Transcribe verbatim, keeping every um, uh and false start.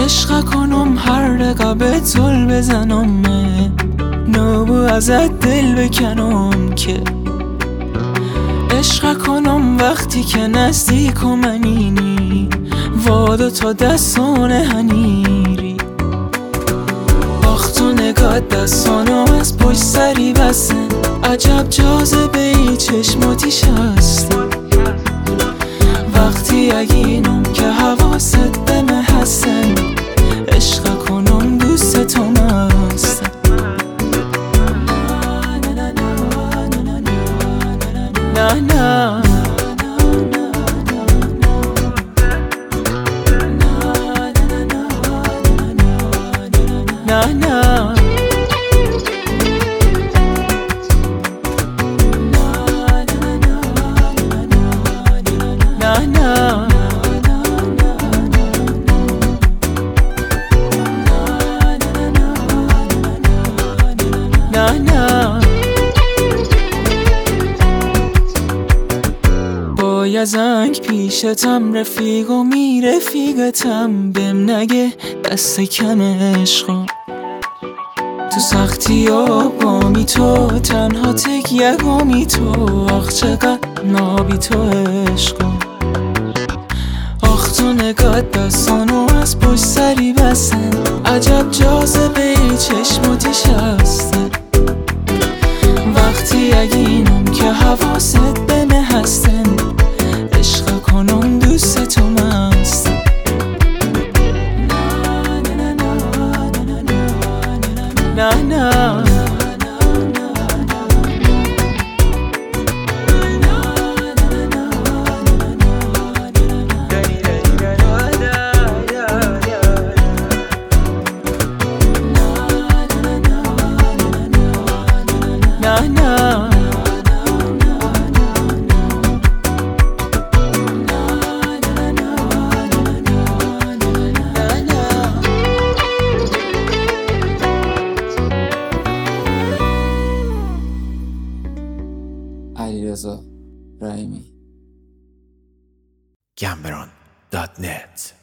عشق کنم هر رقبه تل بزنم نبو ازت دل بکنم که عشق کنم وقتی که نزدیک و منینی وادو تا دستان هنیری آخ تو نگاه دستانو از پشت سری بسن عجب جاذبه ای چشماتیش هستی وقتی اگینم که حواست به من هستن عشق کنم دوست تو مستن نه نه نه نه یا زنگ پیشتم رفیق و می رفیقتم بهم نگه دست کم عشقم تو سختی و بامی تو تنها تکیه گمی تو آخ چقدر نابی تو عشقم آخ تو نگاه دستانو از پشت سری بسن عجب جاذبه ای چشماتیش هستن وقتی اگینم که حواست به من هستن عشق کنم دوست تو مست نه نه علیرضا رحیمی گمبران دات نت